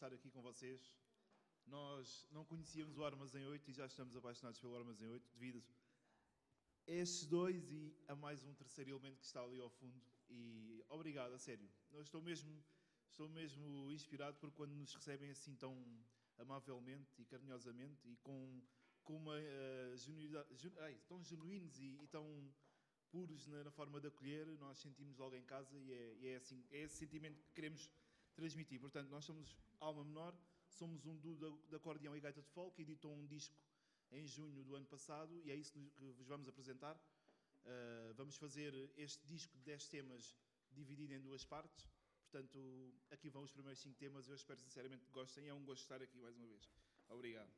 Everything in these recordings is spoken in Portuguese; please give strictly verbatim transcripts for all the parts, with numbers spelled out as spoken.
estar aqui com vocês. Nós não conhecíamos o Armazém oito e já estamos apaixonados pelo Armazém oito, devido a estes dois e a mais um terceiro elemento que está ali ao fundo. E obrigado, a sério. Eu estou mesmo, estou mesmo inspirado por quando nos recebem assim tão amavelmente e carinhosamente e com, com uma uh, genuidade, genu, ai, tão genuínos e, e tão puros na, na forma de acolher. Nós sentimos logo em casa e é, e é, assim, é esse sentimento que queremos transmitir. Portanto, nós somos Alma Menor, somos um duo de acordeão e gaita de folk, que editou um disco em junho do ano passado e é isso que vos vamos apresentar. Uh, vamos fazer este disco de dez temas dividido em duas partes. Portanto, aqui vão os primeiros cinco temas. Eu espero sinceramente que gostem. É um gosto estar aqui mais uma vez. Obrigado.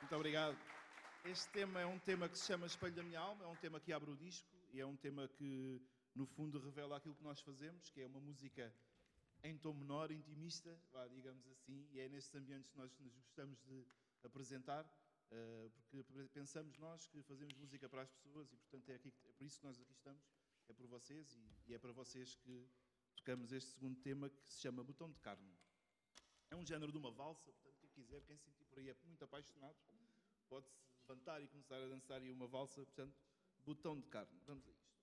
Muito obrigado. Este tema é um tema que se chama Espelho da Minha Alma, é um tema que abre o disco e é um tema que, no fundo, revela aquilo que nós fazemos, que é uma música em tom menor, intimista, vá, digamos assim, e é nestes ambientes que nós nos gostamos de apresentar, uh, porque pensamos nós que fazemos música para as pessoas e, portanto, é, aqui, é por isso que nós aqui estamos, é por vocês e, e é para vocês que tocamos este segundo tema que se chama Botão de Carne. É um género de uma valsa, portanto, quem quiser, quem se sentir por aí é muito apaixonado, pode-se levantar e começar a dançar aí uma valsa, portanto, Botão de Carne. Vamos a isto.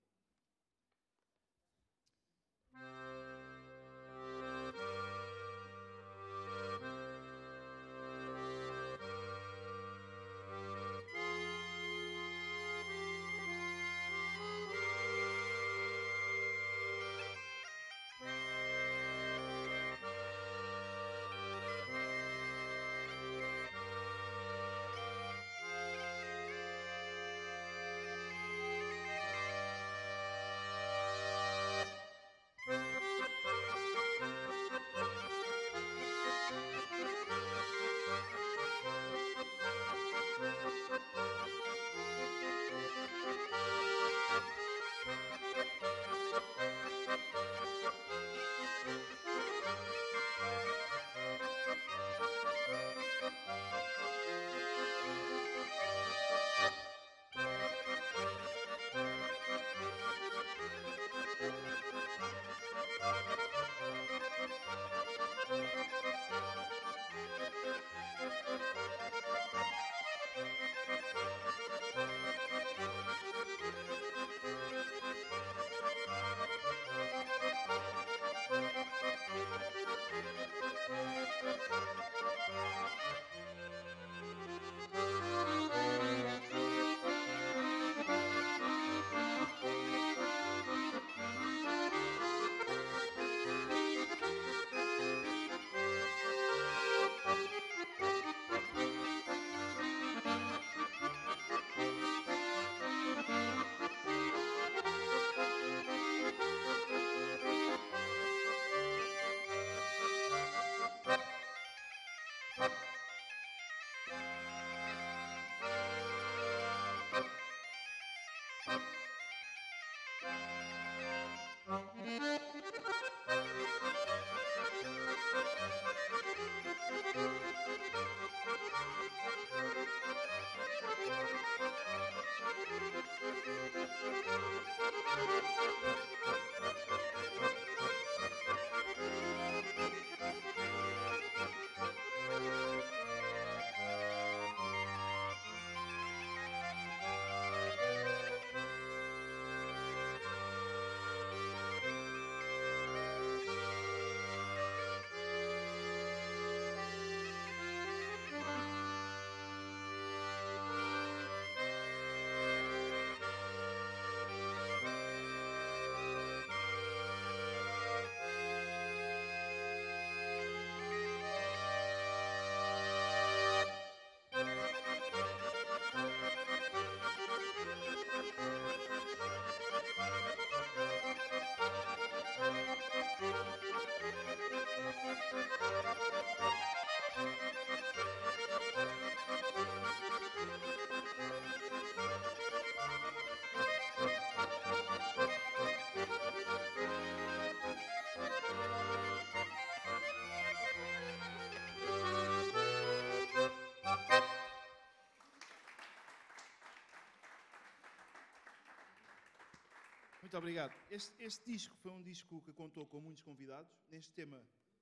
Muito obrigado. Este, este disco foi um disco que contou com muitos convidados. Neste tema,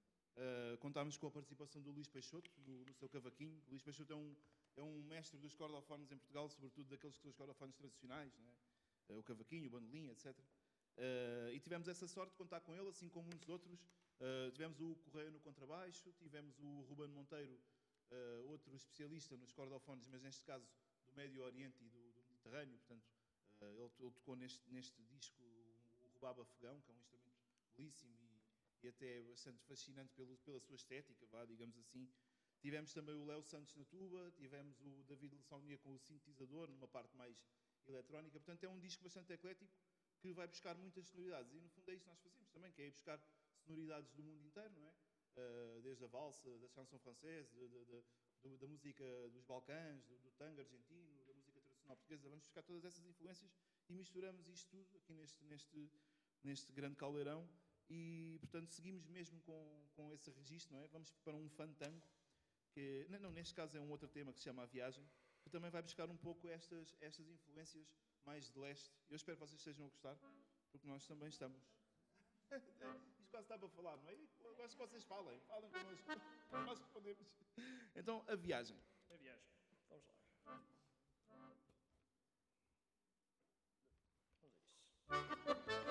uh, contámos com a participação do Luís Peixoto, no, no seu cavaquinho. O Luís Peixoto é um, é um mestre dos cordofones em Portugal, sobretudo daqueles que são os cordofones tradicionais, não é? uh, o cavaquinho, o bandolim, etcétera. Uh, e tivemos essa sorte de contar com ele, assim como muitos outros. Uh, tivemos o Correia no contrabaixo, tivemos o Ruben Monteiro, uh, outro especialista nos cordofones, mas neste caso do Médio Oriente e do, do Mediterrâneo, portanto, uh, ele, ele tocou neste, neste disco o rubabo afegão, que é um instrumento belíssimo e, e até bastante fascinante pelo, pela sua estética, vá, digamos assim. Tivemos também o Léo Santos na tuba, tivemos o David Lessaunia com o sintetizador, numa parte mais eletrónica. Portanto, é um disco bastante eclético que vai buscar muitas sonoridades. E, no fundo, é isso que nós fazemos também, que é ir buscar sonoridades do mundo inteiro, não é? Uh, desde a valsa, da chanson française, de, de, de, do, da música dos Balcãs, do, do tango argentino, da música tradicional portuguesa. Vamos buscar todas essas influências e misturamos isto tudo aqui neste, neste, neste grande caldeirão. E, portanto, seguimos mesmo com, com esse registro, não é? Vamos para um fantango, que, não, neste caso é um outro tema que se chama A Viagem, que também vai buscar um pouco estas, estas influências mais de leste. Eu espero que vocês estejam a gostar, porque nós também estamos. Isto quase está para falar, não é? Eu gosto que vocês falem, falem connosco, nós respondemos. Então, A Viagem. A viagem. Vamos lá. Vamos a isso.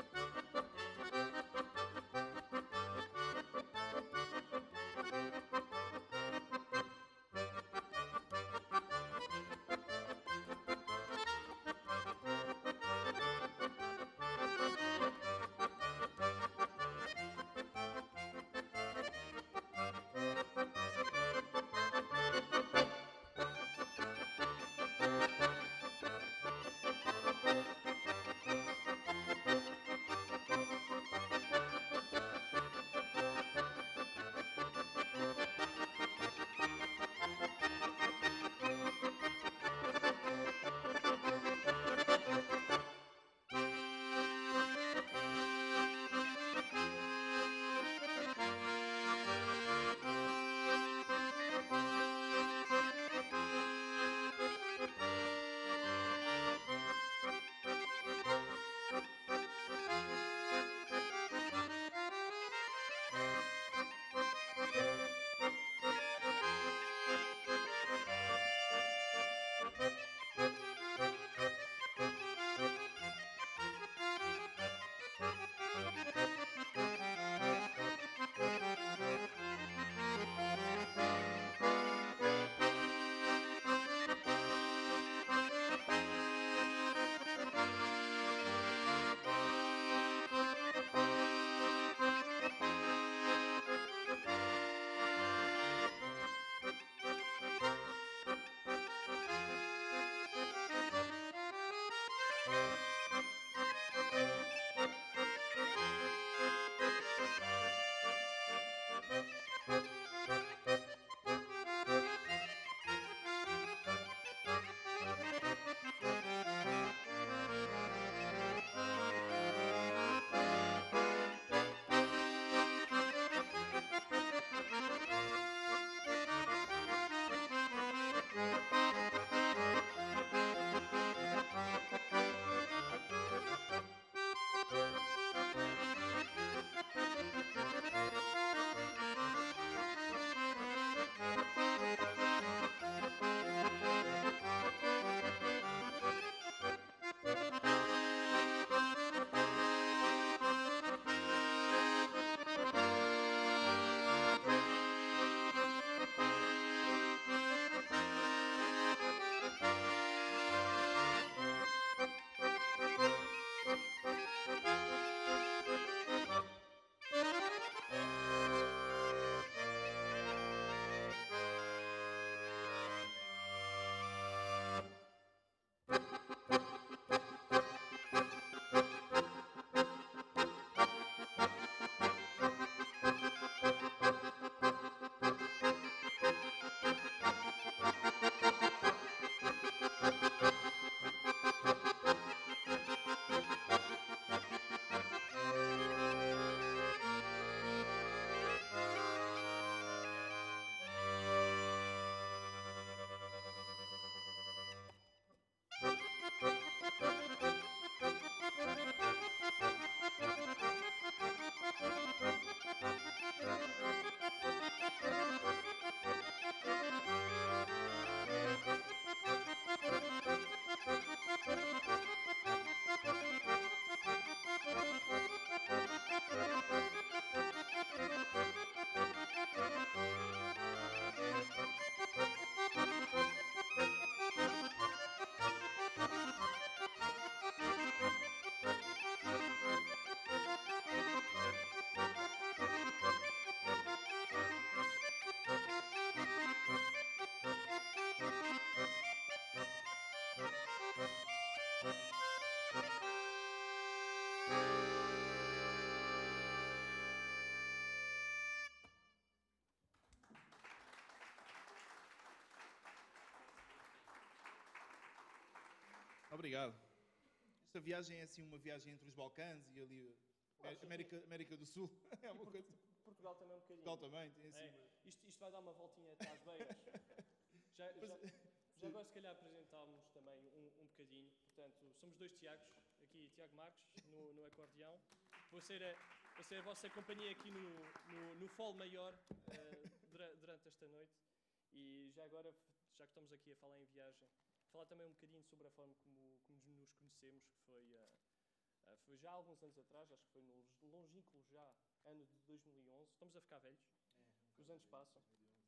Obrigado. Esta viagem é assim uma viagem entre os Balcãs e ali Ah, América, América do Sul. É uma coisa. Portugal também é um bocadinho. Portugal também tem assim. É, isto, isto vai dar uma voltinha até às beiras. Já, já, já agora se calhar apresentámos também um, um bocadinho. Portanto, somos dois Tiagos, aqui Tiago Marques, no, no acordeão. Vou ser, a, vou ser a vossa companhia aqui no, no, no Fol Maior uh, dura, durante esta noite. E já agora, já que estamos aqui a falar em viagem, falar também um bocadinho sobre a forma como, como nos conhecemos, que foi, uh, uh, foi já há alguns anos atrás, acho que foi no longínquo já, ano de dois mil e onze. Estamos a ficar velhos, é, um os anos passam.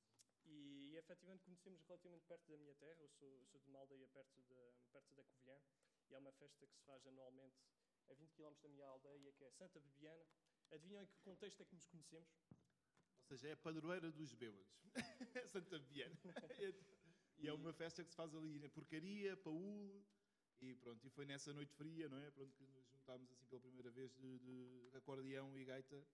E, e efetivamente conhecemos relativamente perto da minha terra. Eu sou, eu sou de uma aldeia perto, de, perto da Covilhã, e é uma festa que se faz anualmente a vinte quilómetros da minha aldeia, que é Santa Bebiana. Adivinham em que contexto é que nos conhecemos? Ou seja, é a padroeira dos bêbados. Santa Bebiana. E é uma festa que se faz ali na Porcaria, Paúl, e pronto, e foi nessa noite fria, não é? Pronto, que nos juntámos assim pela primeira vez de, de acordeão e gaita,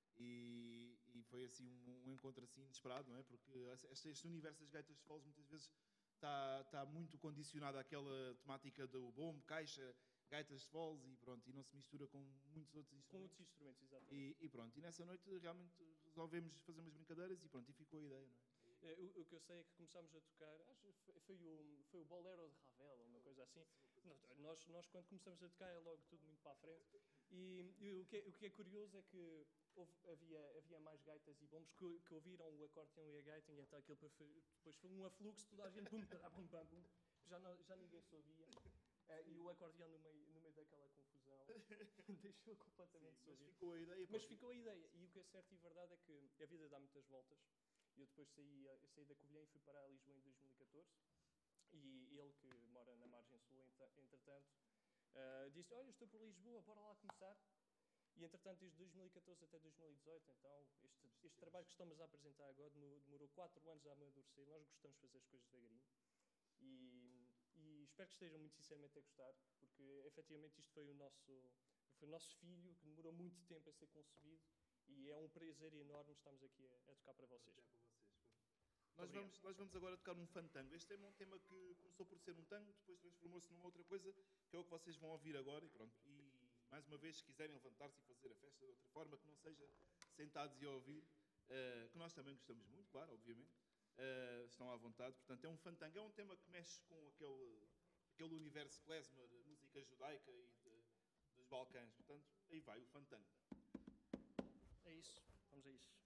e, e foi assim um, um encontro assim inesperado, não é? Porque este, este universo das gaitas de foles muitas vezes está, está muito condicionado àquela temática do bombo, caixa, gaitas de foles, e pronto, e não se mistura com muitos outros instrumentos. Com outros instrumentos, exatamente. E, e pronto, e nessa noite realmente resolvemos fazer umas brincadeiras e pronto, e ficou a ideia, não é? O, o que eu sei é que começámos a tocar, acho que foi, foi, o, foi o Bolero de Ravel, ou uma coisa assim. Nós, nós, quando começamos a tocar, é logo tudo muito para a frente. E, e o, que é, o que é curioso é que houve, havia, havia mais gaitas e bombos que, que ouviram o acordeão e a gaita, e então aquilo foi, depois foi um afluxo, toda a gente, bum, bum, bum, bum, já, não, já ninguém se ouvia. Uh, e o acordeão no meio, no meio daquela confusão deixou completamente Sim, de mas ouvir. ficou a ideia. Mas ficou a ideia. E o que é certo e verdade é que a vida dá muitas voltas. Eu depois saí, eu saí da Covilhã e fui para Lisboa em dois mil e catorze. E ele, que mora na margem sul, entretanto, uh, disse, olha, estou por Lisboa, bora lá começar. E, entretanto, desde dois mil e catorze até dois mil e dezoito, então, este, este trabalho que estamos a apresentar agora demorou quatro anos a amadurecer. Nós gostamos de fazer as coisas devagarinho. E, e espero que estejam muito sinceramente a gostar, porque, efetivamente, isto foi o nosso, foi o nosso filho, que demorou muito tempo a ser concebido. E é um prazer enorme estarmos aqui a, a tocar para vocês. Nós vamos, nós vamos agora tocar um fantango. Este é um tema que começou por ser um tango, depois transformou-se numa outra coisa, que é o que vocês vão ouvir agora. E pronto. E mais uma vez, se quiserem levantar-se e fazer a festa de outra forma, que não seja sentados e a ouvir, uh, que nós também gostamos muito, claro, obviamente, uh, estão à vontade. Portanto, é um fantango. É um tema que mexe com aquele, aquele universo klezmer, música judaica e de, dos Balcãs. Portanto, aí vai o fantango. É isso, vamos a isso.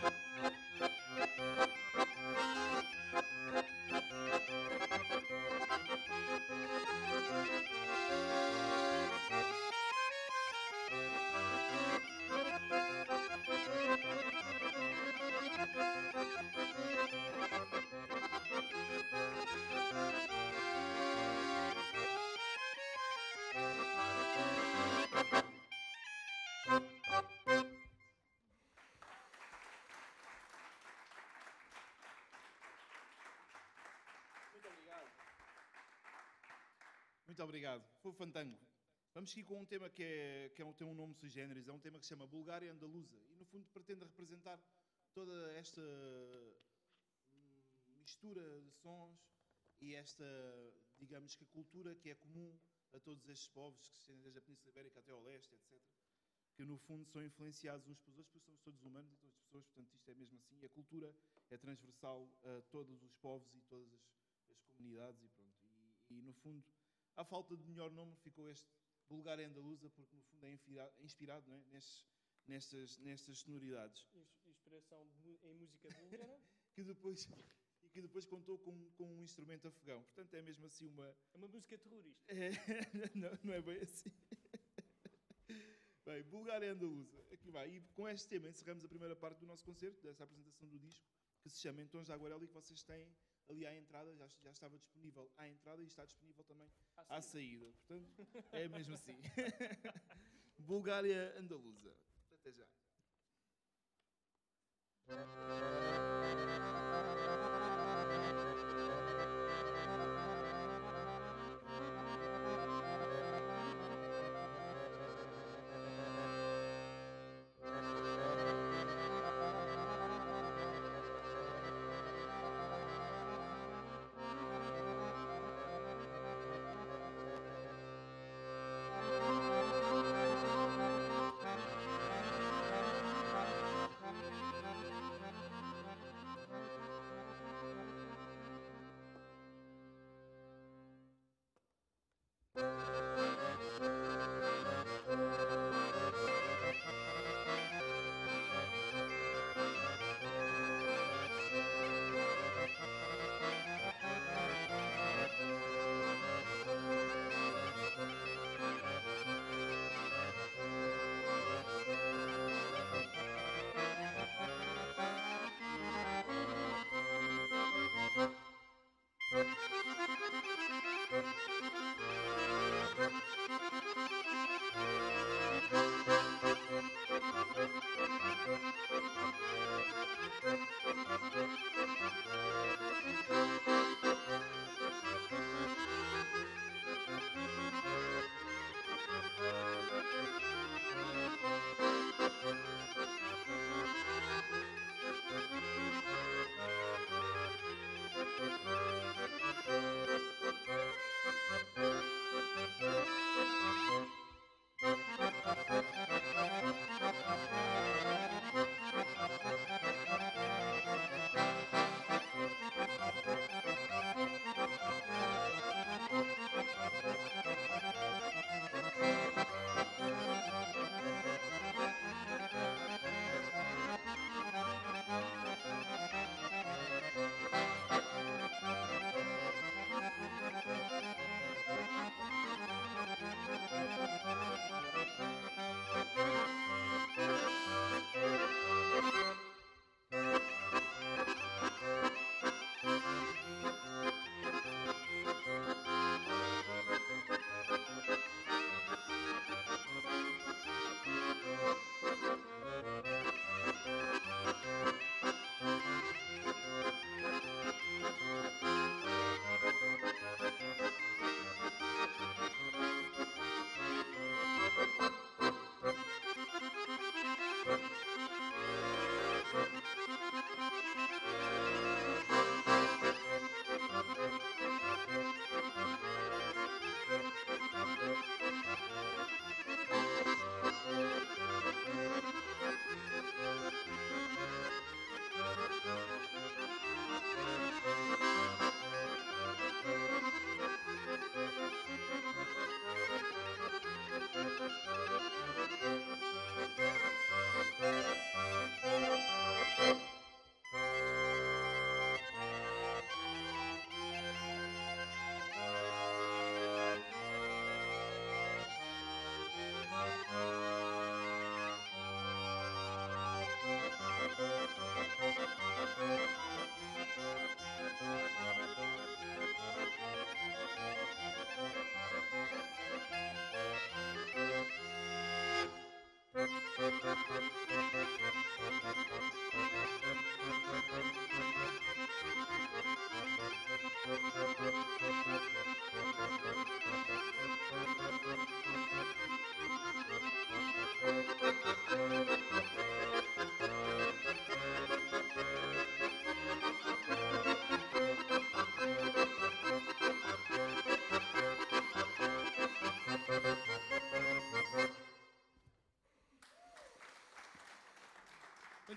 Muito obrigado. Foi o Fantango. Vamos seguir com um tema que, é, que é um, tem um nome sui generis. É um tema que se chama Bulgária Andaluza. E, no fundo, pretende representar toda esta hum, mistura de sons e esta, digamos que a cultura que é comum a todos estes povos, que se estendem desde a Península Ibérica até ao leste, etcétera. Que, no fundo, são influenciados uns pelos outros, porque somos todos humanos e todas as pessoas, portanto, isto é mesmo assim. E a cultura é transversal a todos os povos e todas as, as comunidades e pronto. E, e, no fundo, à falta de melhor nome, ficou este Bulgária Andaluza, porque no fundo é inspirado, inspirado não é? Nestes, nestas, nestas sonoridades. Inspiração em música búlgara. que depois, e que depois contou com, com um instrumento afegão. Portanto, é mesmo assim uma... É uma música terrorista. É, não, não é bem assim. Bem, Bulgária Andaluza. Aqui vai. E com este tema encerramos a primeira parte do nosso concerto, dessa apresentação do disco, que se chama Em Tons de Aguarela e que vocês têm ali à entrada, já, já estava disponível à entrada e está disponível também à saída. À saída. Portanto, é mesmo assim. Bulgária Andaluza. Até já.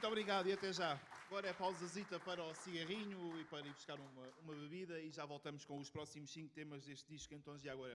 Muito obrigado e até já. Agora é pausazita para o cigarrinho e para ir buscar uma, uma bebida e já voltamos com os próximos cinco temas deste disco Cantões de Água.